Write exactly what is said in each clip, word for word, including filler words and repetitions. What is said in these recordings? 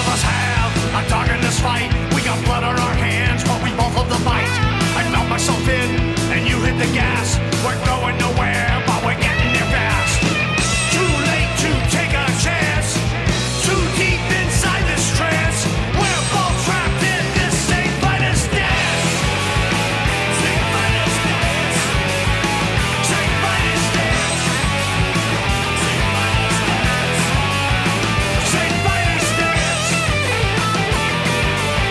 of us have a dog in this fight. We got blood on our hands, but we both love the bite. I melt myself in, and you hit the gas. We're going nowhere, but we're getting there fast. Too late to take a chance. Too deep inside this trance. We're both trapped in this Saint Vitus dance. Saint Vitus dance. Saint Vitus dance. Saint Vitus dance. Saint Vitus dance.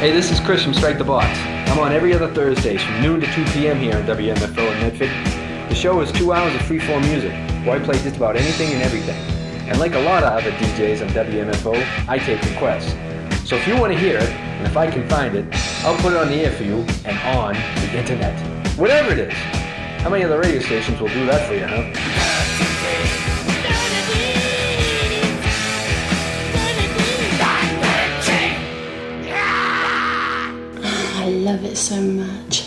Hey, this is Chris from Strike the Box. I'm on every other Thursdays from noon to two p.m. here on W M F O in Medford. The show is two hours of free-form music, where I play just about anything and everything. And like a lot of other D Js on W M F O, I take requests. So if you want to hear it, and if I can find it, I'll put it on the air for you and on the internet. Whatever it is. How many other radio stations will do that for you, huh? I love it so much.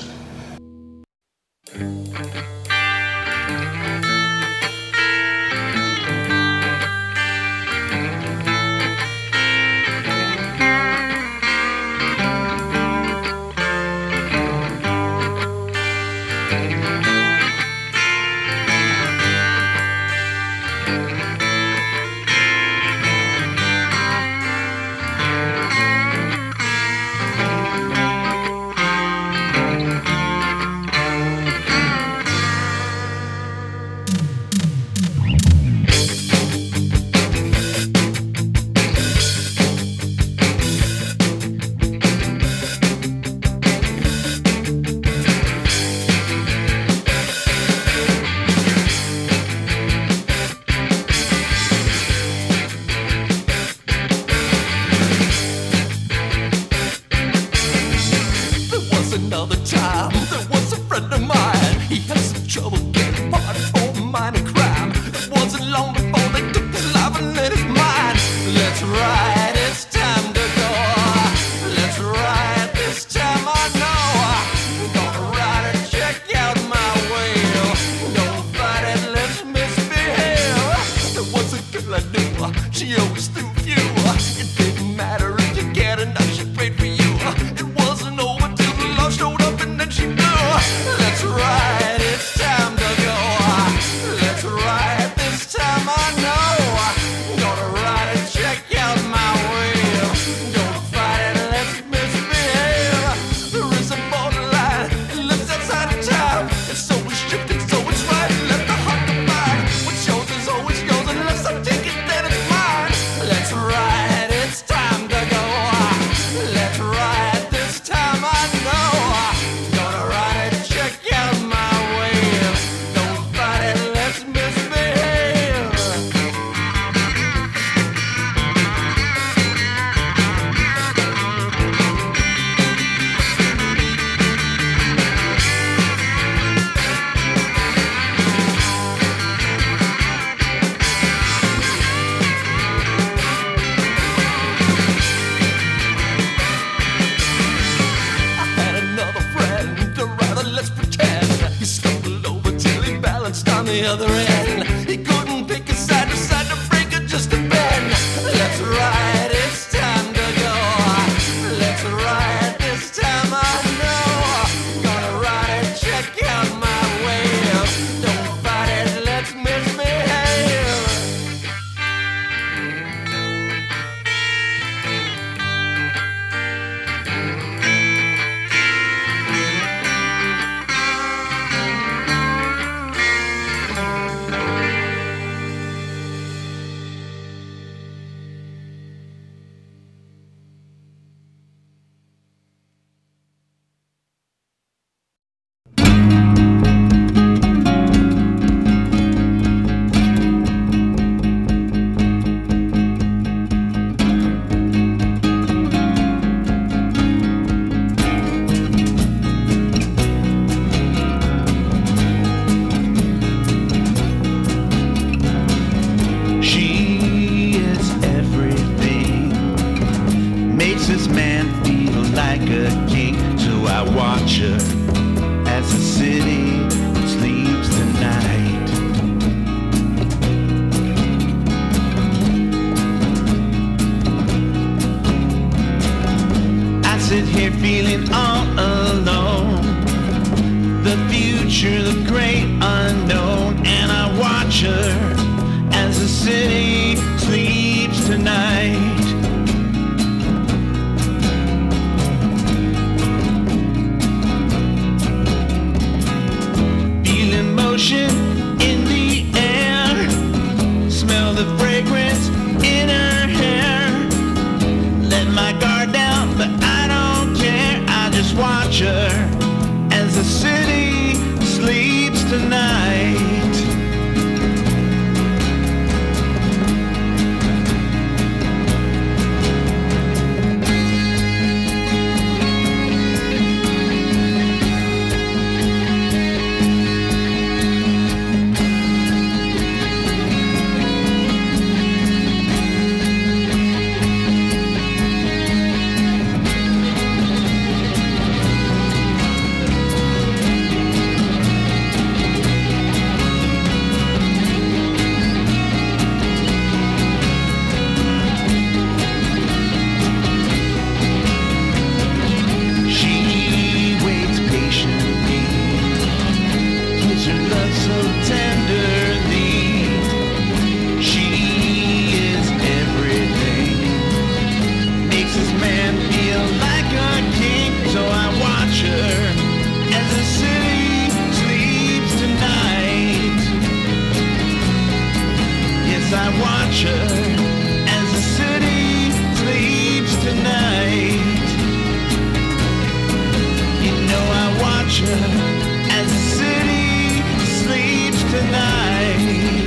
In her hair, let my guard down, but I don't watch her as the city sleeps tonight. You know I watch her as the city sleeps tonight.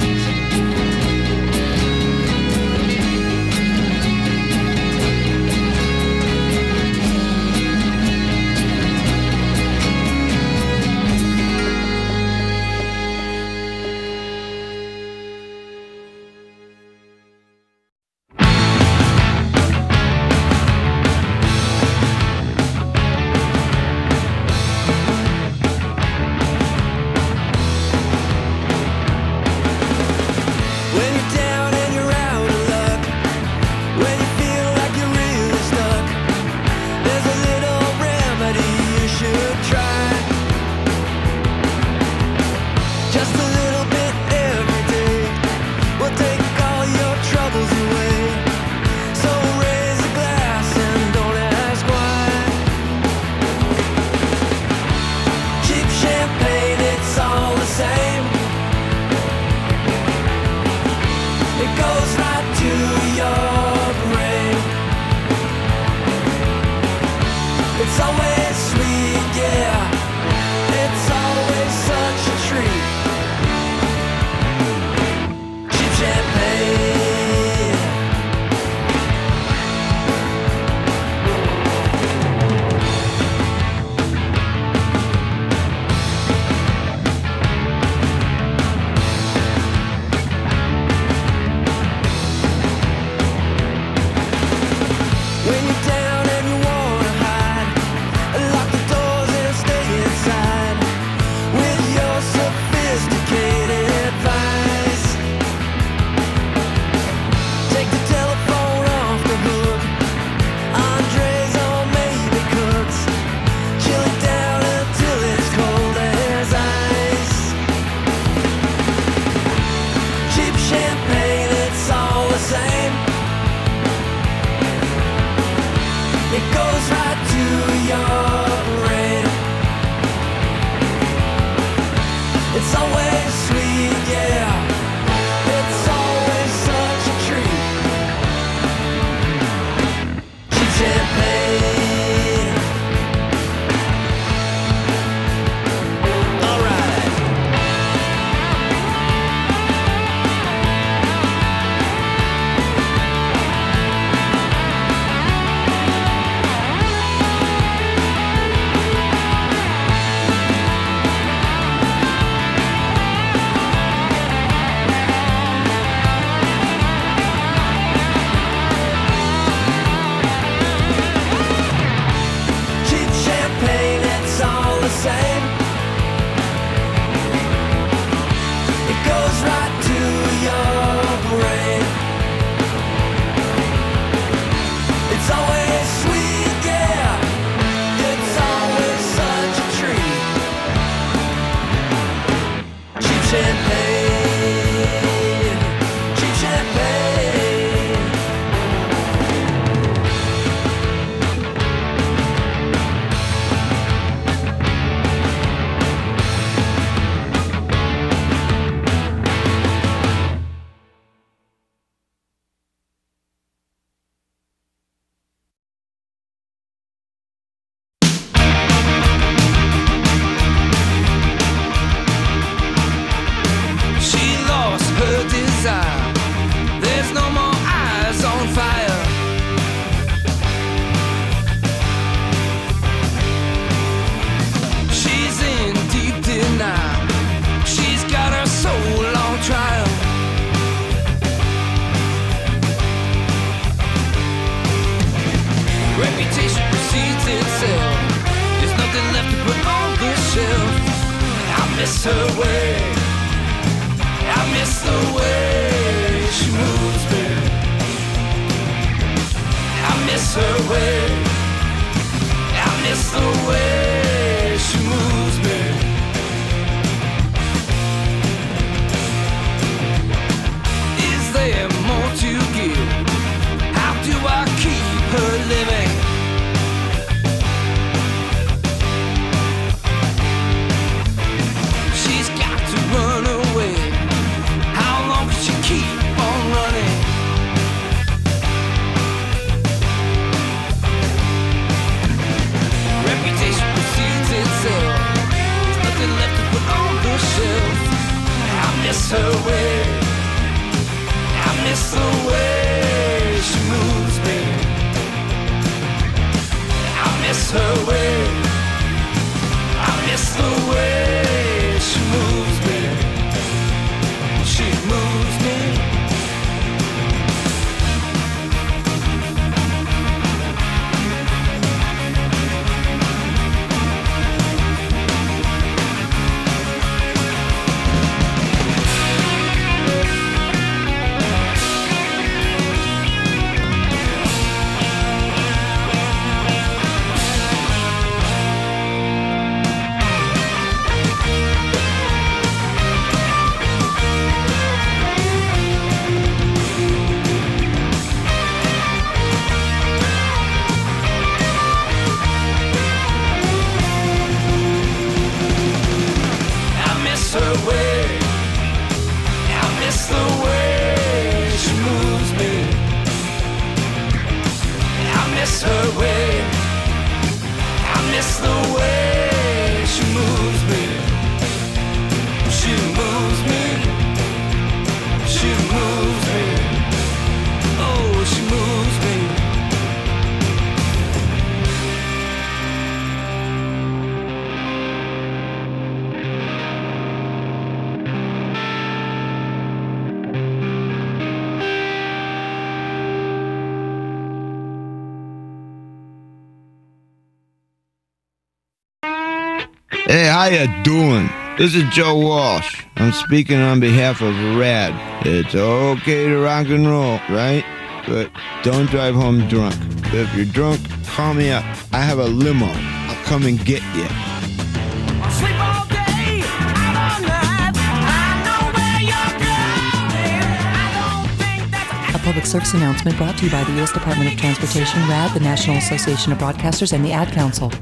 miss her way. I miss the way she moves me. I miss her way. I miss the way she moves me. Is there more to give? How do I keep her living? She's got to run away. How long can she keep on running? miss her way. I miss the way she moves me. She moves me. She moves me. Oh, she moves me. Hey, how you doing? This is Joe Walsh. I'm speaking on behalf of RAD. It's okay to rock and roll, right? But don't drive home drunk. If you're drunk, call me up. I have a limo. I'll come and get you. I sleep all day, out all night. I know where you're going. I don't think that's A public service announcement brought to you by the U S Department of Transportation, RAD, the National Association of Broadcasters, and the Ad Council.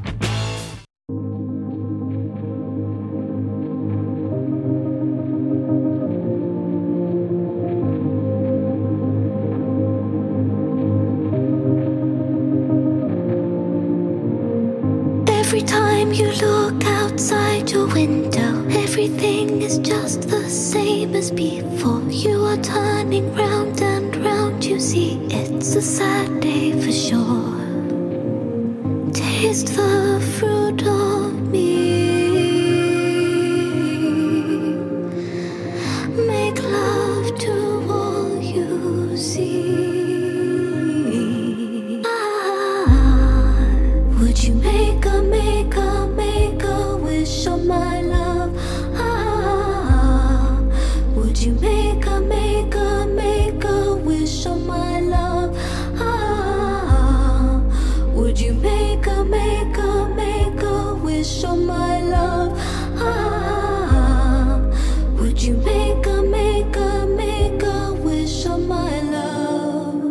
Every time you look outside your window, everything is just the same as before. You are turning round and round, you see it's a sad day for sure. Taste the fruit of me. Make love to all you see. Ah, would you make a, make a, make a wish on my love? Ah, would you make a, make a, make a wish on my love? Ah, would you make a, make a, make a wish on my love? Ah, would you make a, make a, make a wish on my love?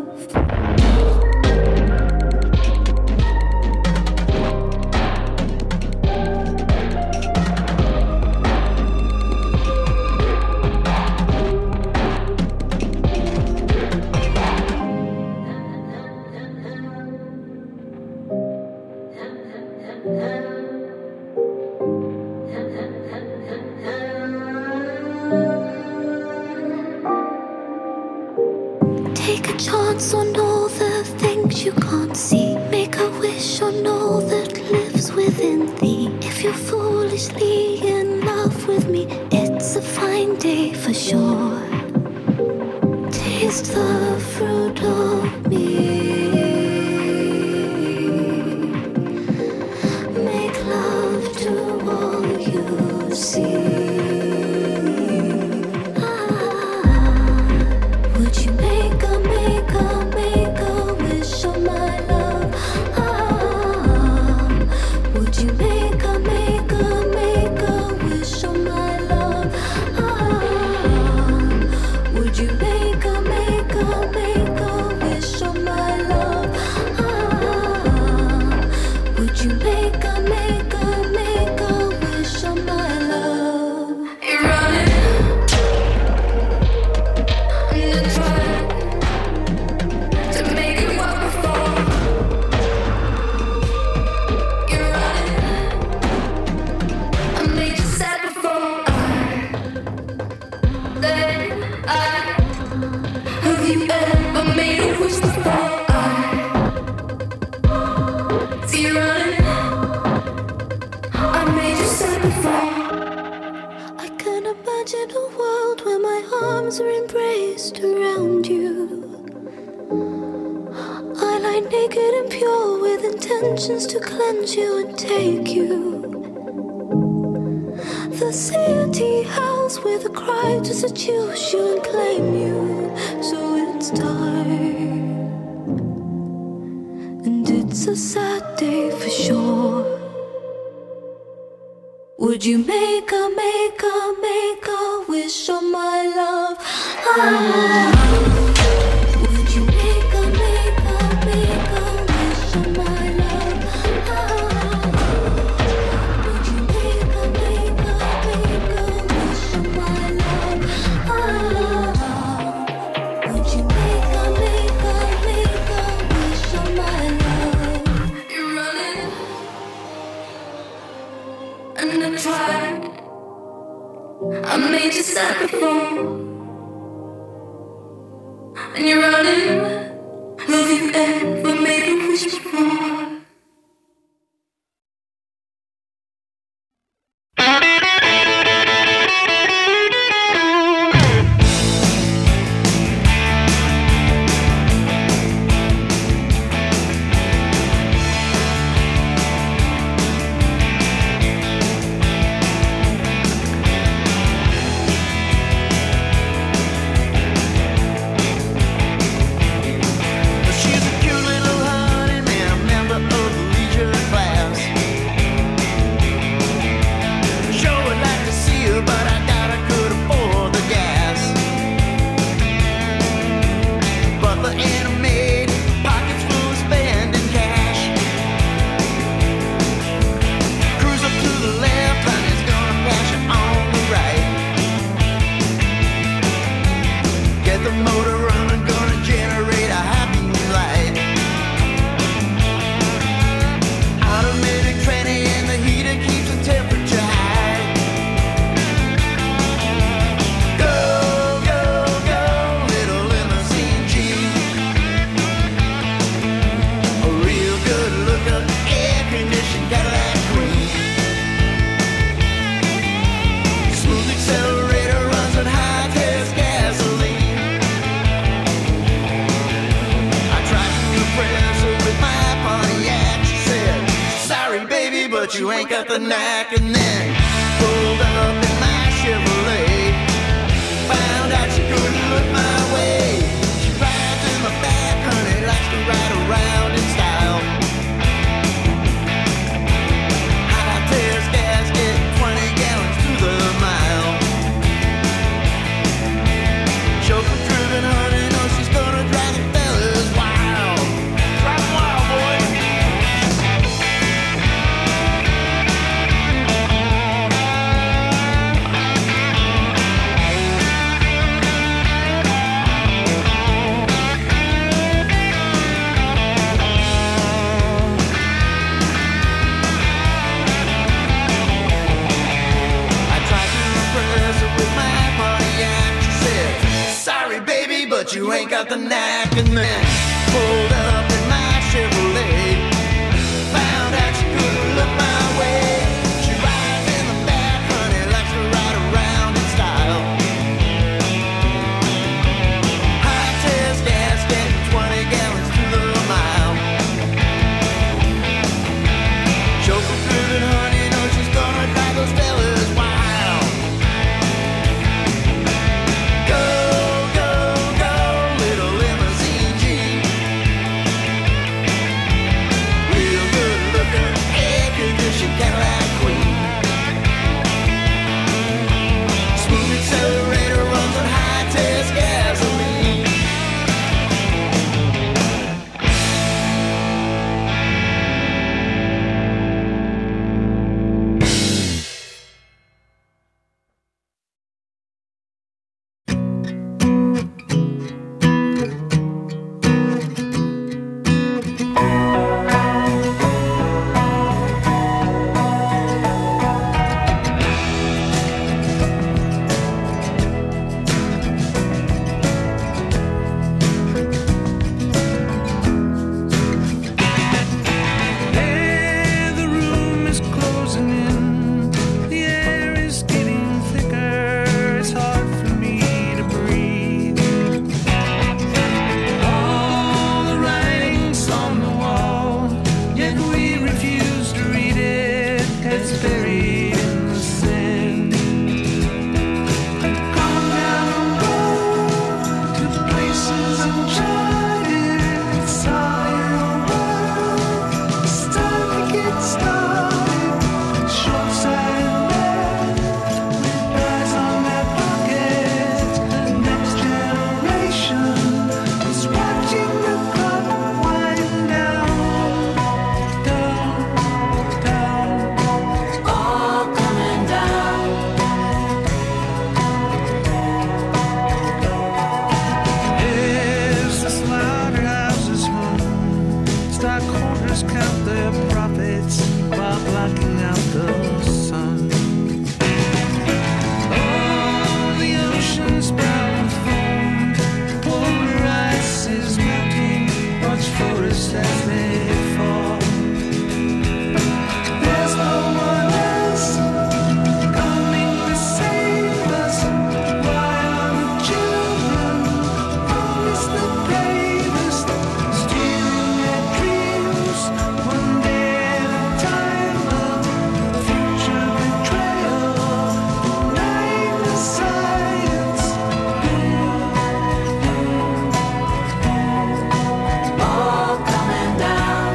Take a chance on all the things you can't see. Make a wish on all that lives within thee. If you're foolishly in love with me, it's a fine day for sure. Taste the fruit of me. Make love to all you see. Would you make a, make a, make a wish on my love? Ah, would you make a, make a, make a wish on my love? Ah, would you make a, make a, make a wish on my love? Ah, would you make a, make a, make a wish on my love? You're running. I can imagine a world where my arms are embraced around you. I lie naked and pure with intentions to cleanse you and take you. The city house with a cry to seduce you and claim you. So it's time, and it's a sad day for sure. Would you make a, make a, make a wish on my love? Ah, would you make a, make a, make a wish on my love? Ah, would you make a, make a, make a wish on my love? Ah, would you make a, make a, make a wish on my love? said before. And you're running, love you ever made a wish before. You ain't got the knack, and then pulled up in my Chevrolet. Found out she couldn't look my way. She rides in my back, honey, likes to ride around in style. High test gasket, twenty gallons to the mile. Chauffeur driven, honey, knows she's gonna drive the fellas wild. Drive 'em wild, boy. But you ain't got the knack, and then pulled up in my Chevrolet. Found out she couldn't look my way. She rides in the back, honey, likes to ride around in style. High test gasket, twenty gallons to the mile. Chauffeur driven, honey, knows she's gonna drive those fellas wild. Go. Cadillac Queen. Smooth accelerator runs on high test gasoline. blocking out the sun. Oh, the forest as before. There's no one else coming to save us. Why are the children always the bravest, stealing their dreams one day at a time? A future betrayal, denying the science. All coming down.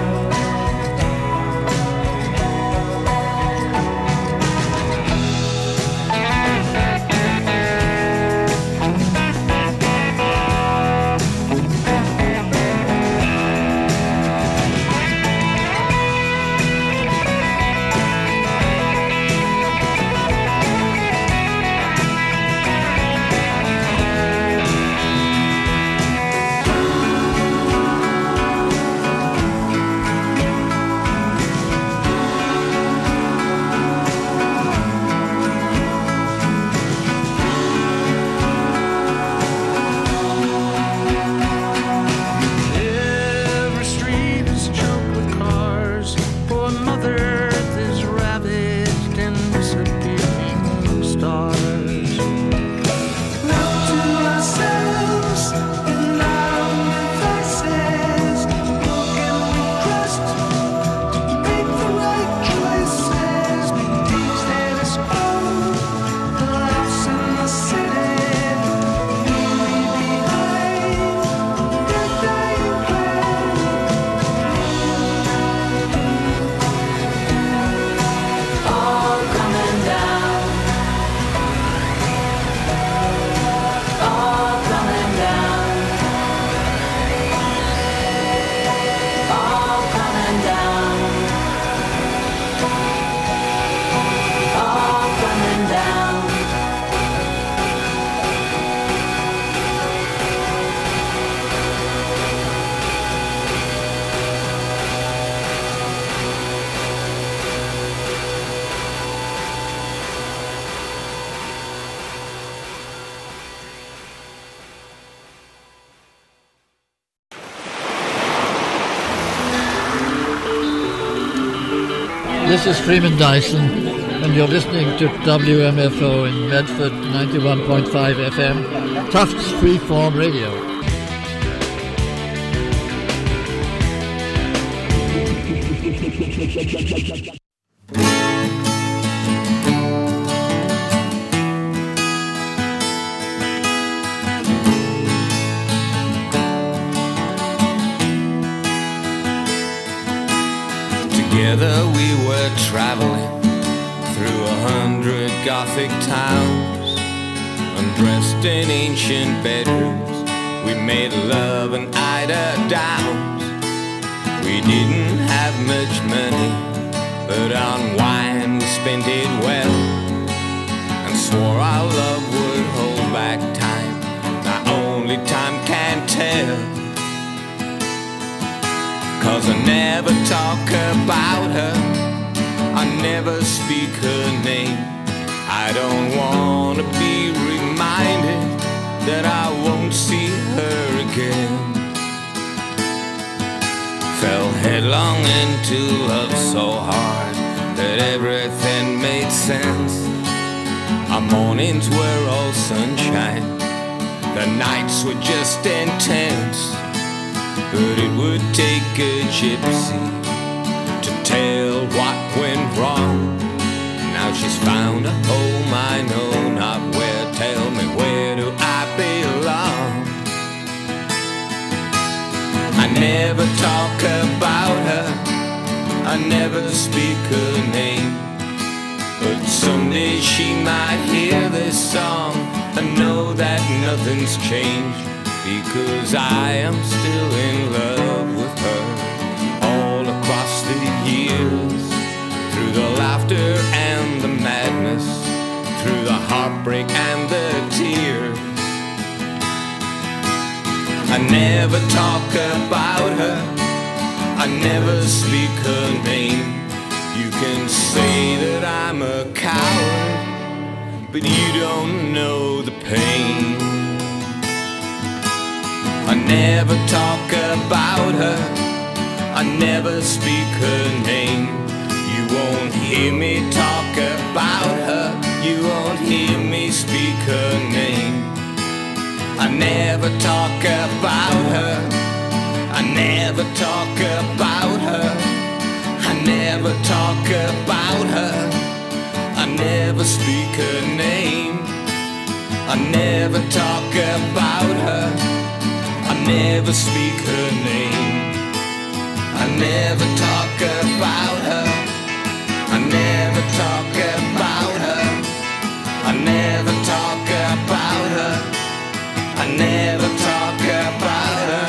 Every street is choked with cars, for Mother Earth is ravaged and disappearing stars. Left to ourselves in our own devices, who can we trust to make the right choices? These status quo, the lives in the city, leave me behind. Dead dying planet. All coming down. All coming down. All coming down. All coming down. This is Freeman Dyson, and you're listening to W M F O in Medford, ninety-one point five F M, Tufts Freeform Radio. Together we were traveling through a hundred Gothic towns, undressed in ancient bedrooms. We made love and eider downs. We didn't have much money, but on wine we spent it well, and swore our love would hold back time. Now only time can tell. 'Cause I never talk about her, I never speak her name. I don't wanna be reminded that I won't see her again. Fell headlong into love so hard that everything made sense. Our mornings were all sunshine, the nights were just intense. But it would take a gypsy to tell what went wrong. Now she's found a home I know not where. Tell me, where do I belong? I never talk about her, I never speak her name. But someday she might hear this song and know that nothing's changed, because I am still in love with her. All across the years, through the laughter and the madness, through the heartbreak and the tears, I never talk about her, I never speak her name. You can say that I'm a coward, but you don't know the pain. I never talk about her, never speak her name. You won't hear me talk about her. You won't hear me speak her name. I never talk about her. I never talk about her. I never talk about her. I never speak her name. I never talk about her. I never speak her name. I never talk about her. I never talk about her. I never talk about her. I never talk about her.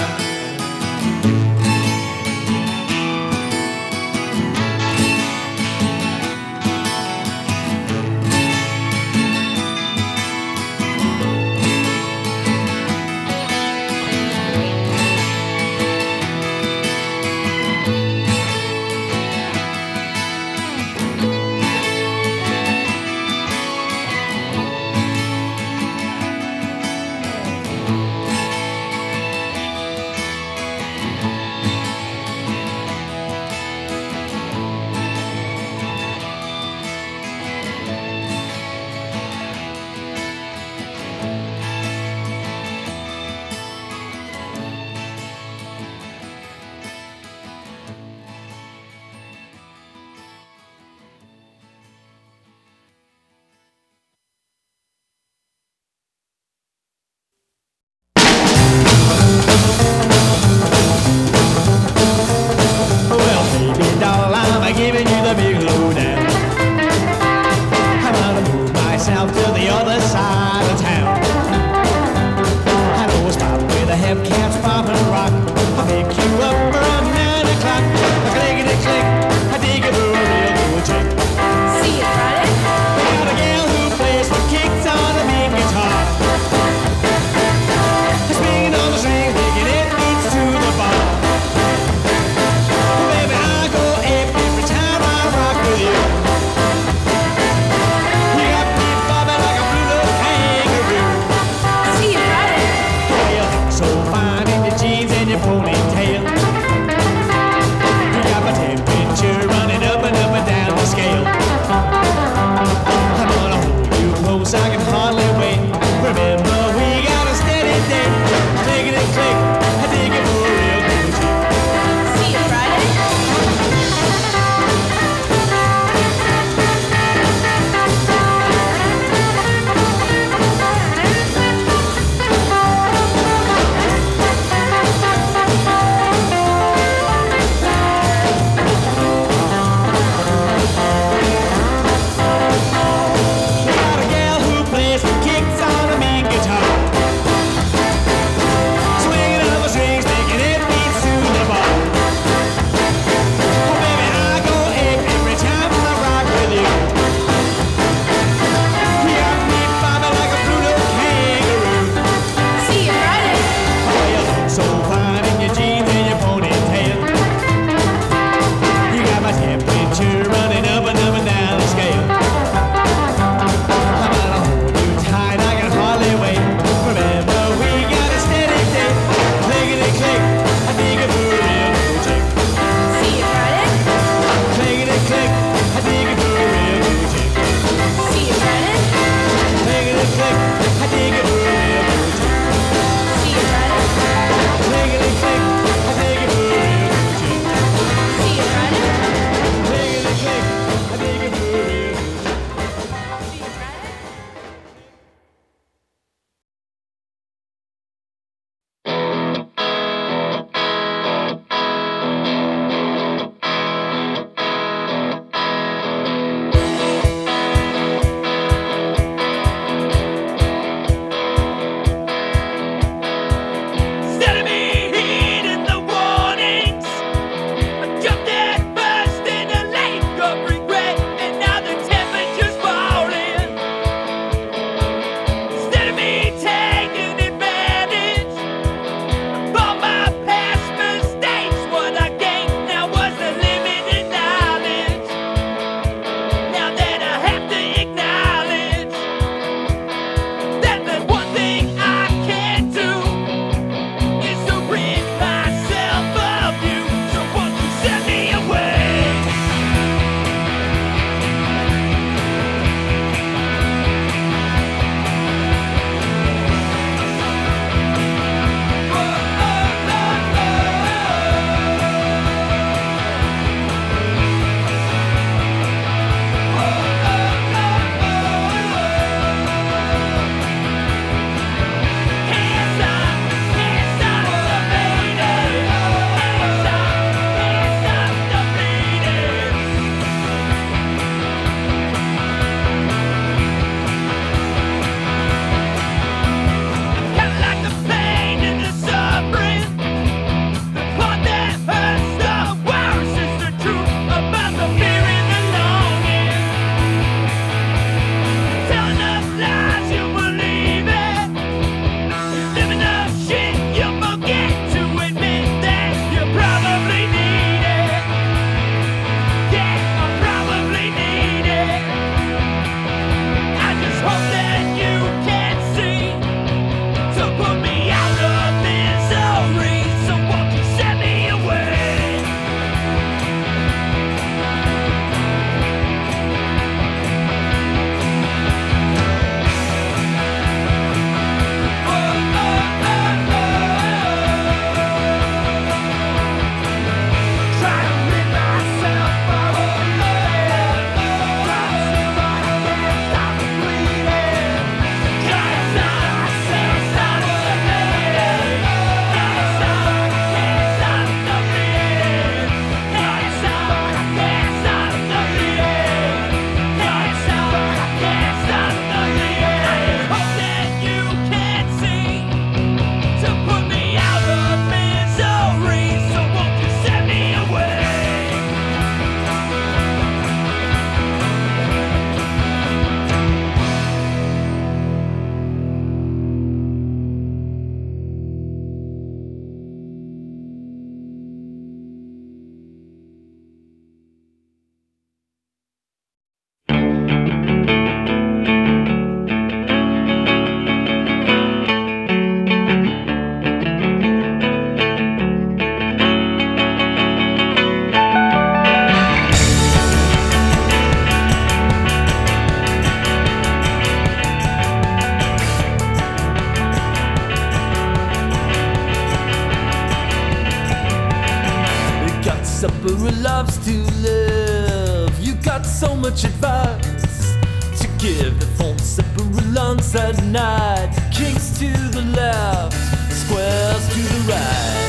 supper who loves to live. You got so much advice to give. The phone supper who lunch at night. Kings to the left, squares to the right.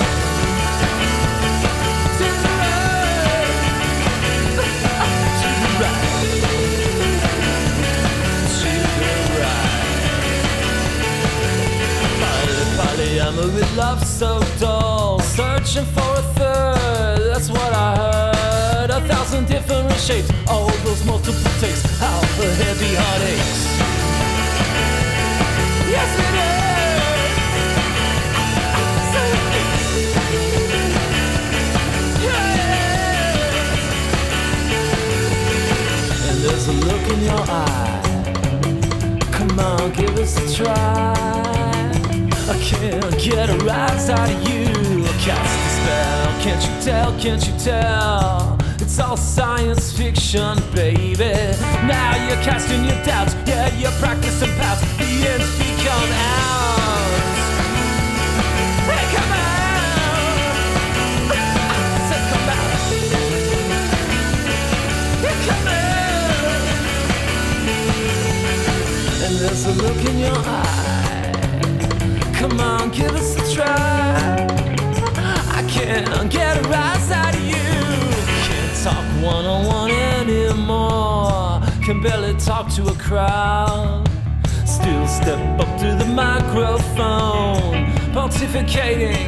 To the right. To the right. To the right. Polyamor with love so dull, searching for a third, that's what I heard. A thousand different shapes, all those multiple takes, how the heavy heartaches. Yes it is. Yeah. And there's a look in your eye. Come on, give us a try. I can't get a rise out of you. Cast a spell, can't you tell, can't you tell? It's all science fiction, baby. Now you're casting your doubts, yeah, you're practicing paths. The ends become ours. Hey, come out! I said come out. Hey, come out! And there's a look in your eye. Come on, give us a try. I can't get a rise out of you. Can't talk one-on-one anymore. Can barely talk to a crowd. Still step up to the microphone, pontificating.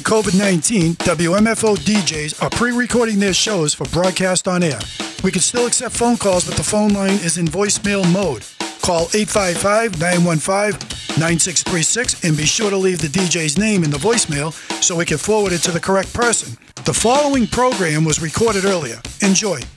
COVID nineteen, W M F O D Js are pre-recording their shows for broadcast on air. We can still accept phone calls, but the phone line is in voicemail mode. Call eight five five, nine one five, nine six three six and be sure to leave the D J's name in the voicemail so we can forward it to the correct person. The following program was recorded earlier. Enjoy.